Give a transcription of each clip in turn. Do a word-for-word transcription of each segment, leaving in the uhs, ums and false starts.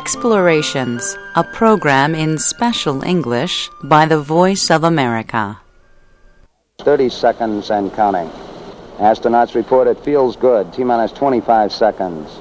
Explorations, a program in special English by the Voice of America. thirty seconds and counting. Astronauts report it feels good. T-minus twenty-five seconds.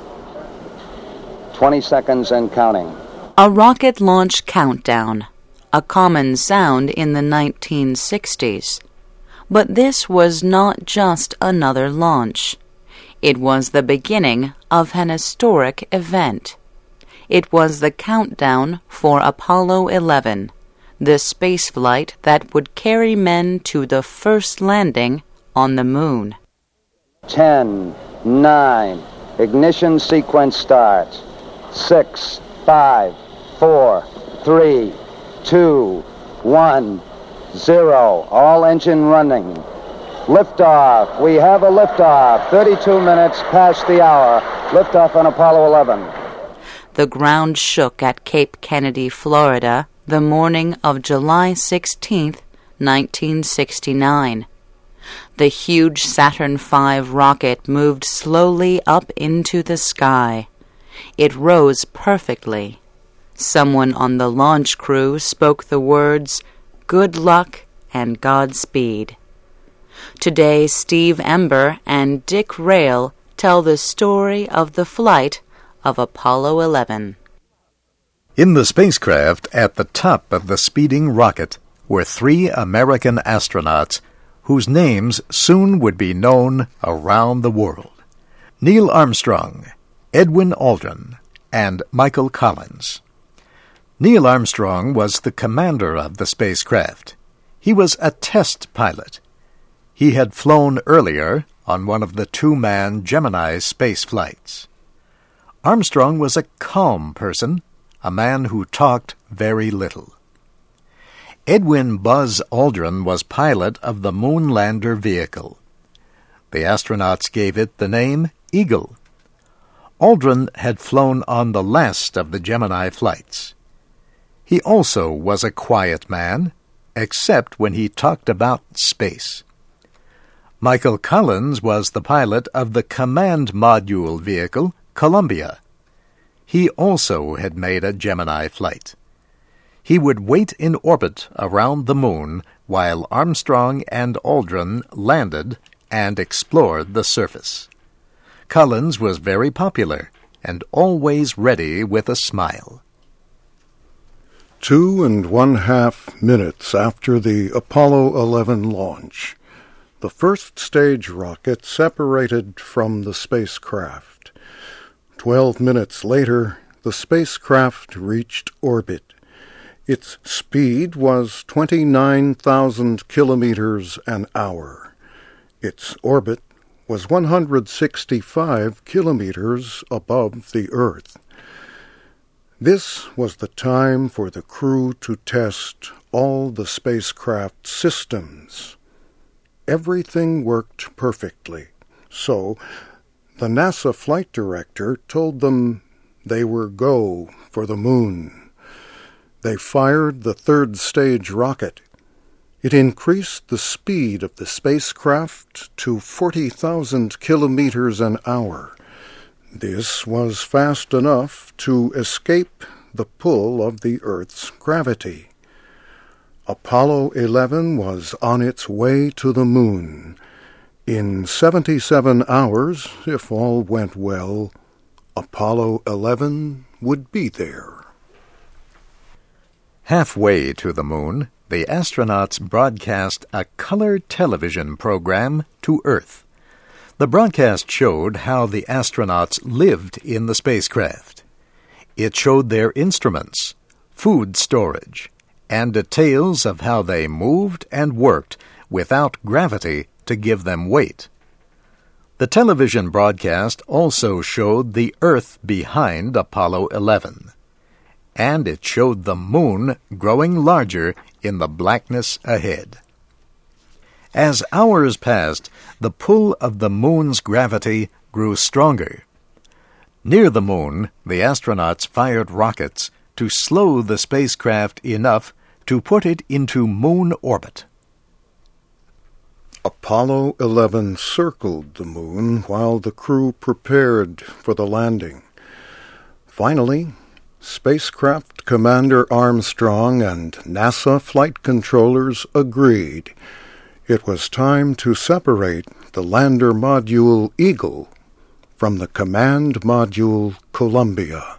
twenty seconds and counting. A rocket launch countdown, a common sound in the nineteen sixties. But this was not just another launch. It was the beginning of an historic event. It was the countdown for Apollo eleven, the spaceflight that would carry men to the first landing on the moon. Ten, nine, ignition sequence starts. Six, five, four, three, two, one, zero. All engine running. Liftoff. We have a liftoff. thirty-two minutes past the hour. Liftoff on Apollo eleven. The ground shook at Cape Kennedy, Florida, the morning of July sixteenth, nineteen sixty-nine. The huge Saturn five rocket moved slowly up into the sky. It rose perfectly. Someone on the launch crew spoke the words, "Good luck and Godspeed." Today, Steve Ember and Dick Rail tell the story of the flight of Apollo eleven. In the spacecraft at the top of the speeding rocket were three American astronauts whose names soon would be known around the world: Neil Armstrong, Edwin Aldrin, and Michael Collins. Neil Armstrong was the commander of the spacecraft. He was a test pilot. He had flown earlier on one of the two-man Gemini space flights. Armstrong was a calm person, a man who talked very little. Edwin Buzz Aldrin was pilot of the Moonlander vehicle. The astronauts gave it the name Eagle. Aldrin had flown on the last of the Gemini flights. He also was a quiet man, except when he talked about space. Michael Collins was the pilot of the Command Module vehicle, Columbia. He also had made a Gemini flight. He would wait in orbit around the moon while Armstrong and Aldrin landed and explored the surface. Collins was very popular and always ready with a smile. Two and one-half minutes after the Apollo eleven launch, the first stage rocket separated from the spacecraft. Twelve minutes later, the spacecraft reached orbit. Its speed was twenty-nine thousand kilometers an hour. Its orbit was one hundred sixty-five kilometers above the Earth. This was the time for the crew to test all the spacecraft systems. Everything worked perfectly, so the NASA flight director told them they were go for the moon. They fired the third stage rocket. It increased the speed of the spacecraft to forty thousand kilometers an hour. This was fast enough to escape the pull of the Earth's gravity. Apollo eleven was on its way to the moon. In seventy-seven hours, if all went well, Apollo eleven would be there. Halfway to the moon, the astronauts broadcast a color television program to Earth. The broadcast showed how the astronauts lived in the spacecraft. It showed their instruments, food storage, and details of how they moved and worked without gravity to give them weight. The television broadcast also showed the Earth behind Apollo eleven, and it showed the moon growing larger in the blackness ahead. As hours passed, the pull of the moon's gravity grew stronger. Near the moon, the astronauts fired rockets to slow the spacecraft enough to put it into moon orbit. Apollo eleven circled the moon while the crew prepared for the landing. Finally, Spacecraft Commander Armstrong and NASA flight controllers agreed it was time to separate the lander module Eagle from the command module Columbia.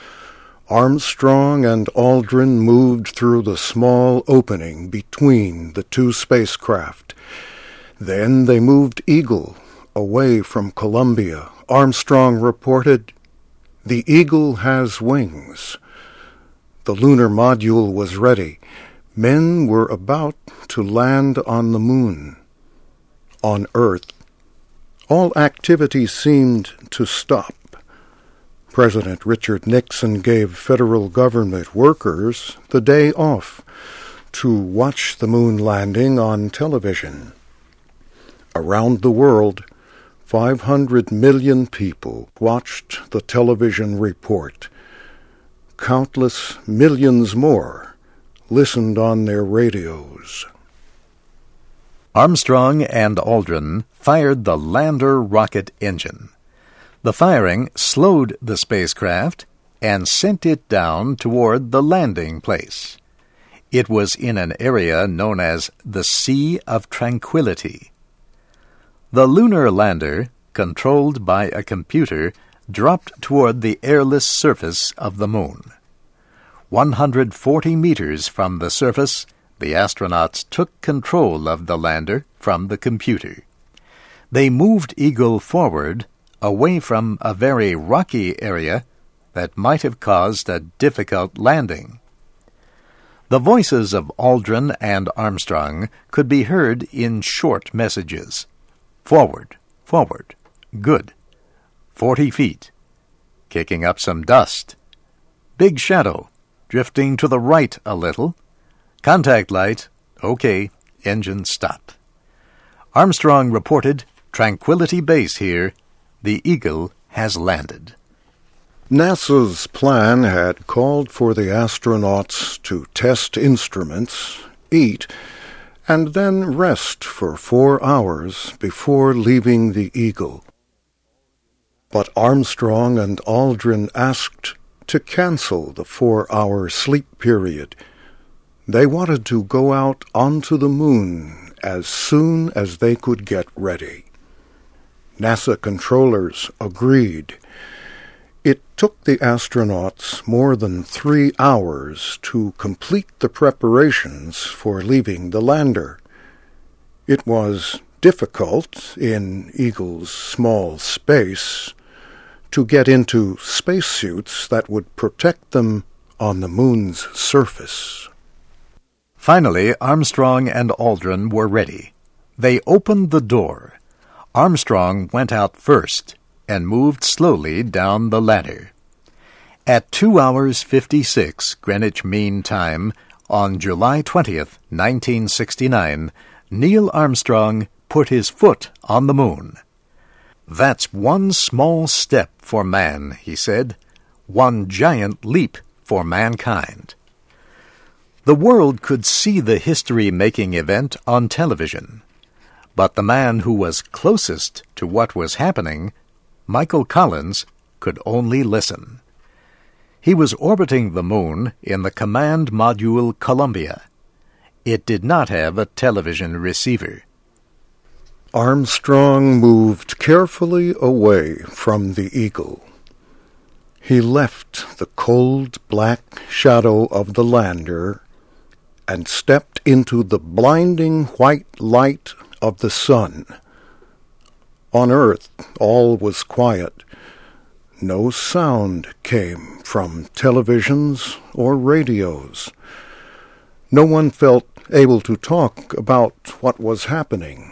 Armstrong and Aldrin moved through the small opening between the two spacecraft. Then they moved Eagle away from Columbia. Armstrong reported, "The Eagle has wings." The lunar module was ready. Men were about to land on the moon. On Earth, all activity seemed to stop. President Richard Nixon gave federal government workers the day off to watch the moon landing on television. Around the world, five hundred million people watched the television report. Countless millions more listened on their radios. Armstrong and Aldrin fired the lander rocket engine. The firing slowed the spacecraft and sent it down toward the landing place. It was in an area known as the Sea of Tranquility. The lunar lander, controlled by a computer, dropped toward the airless surface of the moon. one hundred forty meters from the surface, the astronauts took control of the lander from the computer. They moved Eagle forward, away from a very rocky area that might have caused a difficult landing. The voices of Aldrin and Armstrong could be heard in short messages. Forward, forward, good. Forty feet. Kicking up some dust. Big shadow, drifting to the right a little. Contact light, okay, engine stopped. Armstrong reported, Tranquility Base here. The Eagle has landed. NASA's plan had called for the astronauts to test instruments, eat, and then rest for four hours before leaving the Eagle. But Armstrong and Aldrin asked to cancel the four-hour sleep period. They wanted to go out onto the moon as soon as they could get ready. NASA controllers agreed. It took the astronauts more than three hours to complete the preparations for leaving the lander. It was difficult, in Eagle's small space, to get into spacesuits that would protect them on the moon's surface. Finally, Armstrong and Aldrin were ready. They opened the door. Armstrong went out first and moved slowly down the ladder. At two hours fifty-six Greenwich Mean Time on July twentieth, nineteen sixty-nine, Neil Armstrong put his foot on the moon. "That's one small step for man," he said, "one giant leap for mankind." The world could see the history-making event on television, but the man who was closest to what was happening, Michael Collins, could only listen. He was orbiting the moon in the command module Columbia. It did not have a television receiver. Armstrong moved carefully away from the Eagle. He left the cold black shadow of the lander and stepped into the blinding white light of the sun. On Earth, all was quiet. No sound came from televisions or radios. No one felt able to talk about what was happening.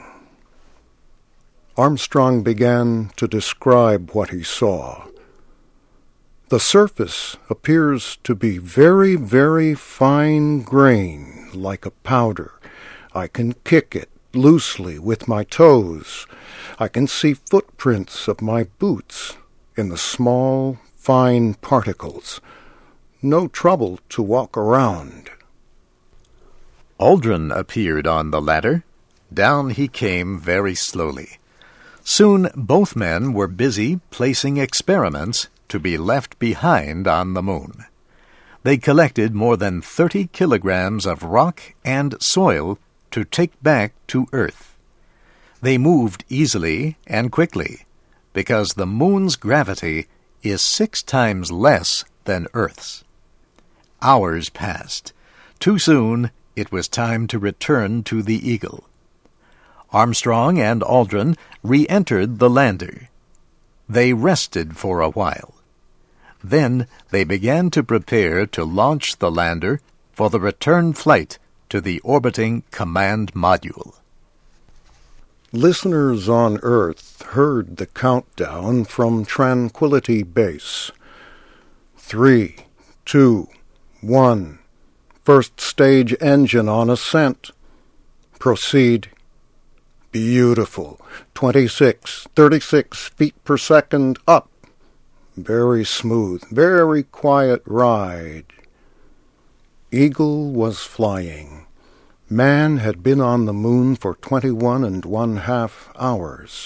Armstrong began to describe what he saw. The surface appears to be very, very fine grain, like a powder. I can kick it loosely with my toes. I can see footprints of my boots in the small, fine particles. No trouble to walk around. Aldrin appeared on the ladder. Down he came very slowly. Soon both men were busy placing experiments to be left behind on the moon. they collected more than thirty kilograms of rock and soil to take back to Earth. They moved easily and quickly because the moon's gravity is six times less than Earth's. Hours passed. Too soon, it was time to return to the Eagle. Armstrong and Aldrin re-entered the lander. They rested for a while. Then they began to prepare to launch the lander for the return flight to the orbiting command module. Listeners on Earth heard the countdown from Tranquility Base. Three, two, one. First stage engine on ascent. Proceed. Beautiful. twenty-six, thirty-six feet per second up. Very smooth, very quiet ride. Eagle was flying. Man had been on the moon for twenty-one and one half hours.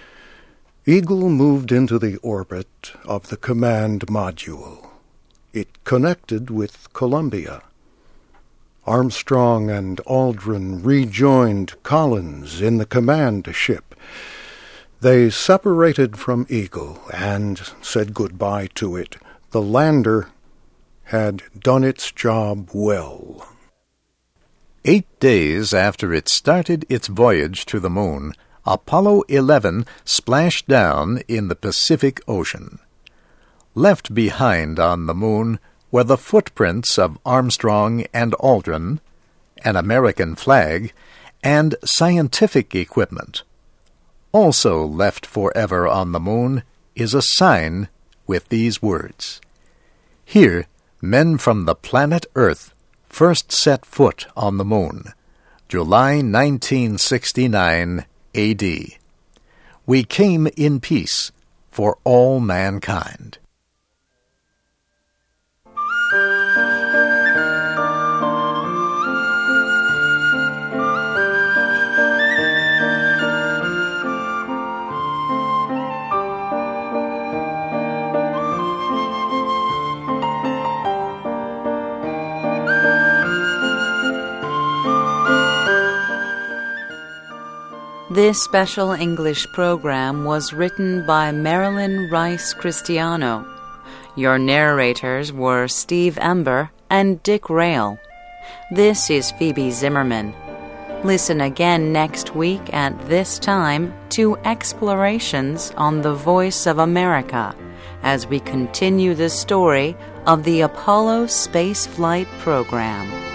Eagle moved into the orbit of the command module. It connected with Columbia. Armstrong and Aldrin rejoined Collins in the command ship. They separated from Eagle and said goodbye to it. The lander had done its job well. Eight days after it started its voyage to the moon, Apollo eleven splashed down in the Pacific Ocean. Left behind on the moon were the footprints of Armstrong and Aldrin, an American flag, and scientific equipment. Also left forever on the moon is a sign with these words. Here, men from the planet Earth first set foot on the moon, July nineteen sixty-nine A D. We came in peace for all mankind. This special English program was written by Marilyn Rice Cristiano. Your narrators were Steve Ember and Dick Rail. This is Phoebe Zimmerman. Listen again next week at this time to Explorations on the Voice of America as we continue the story of the Apollo spaceflight program.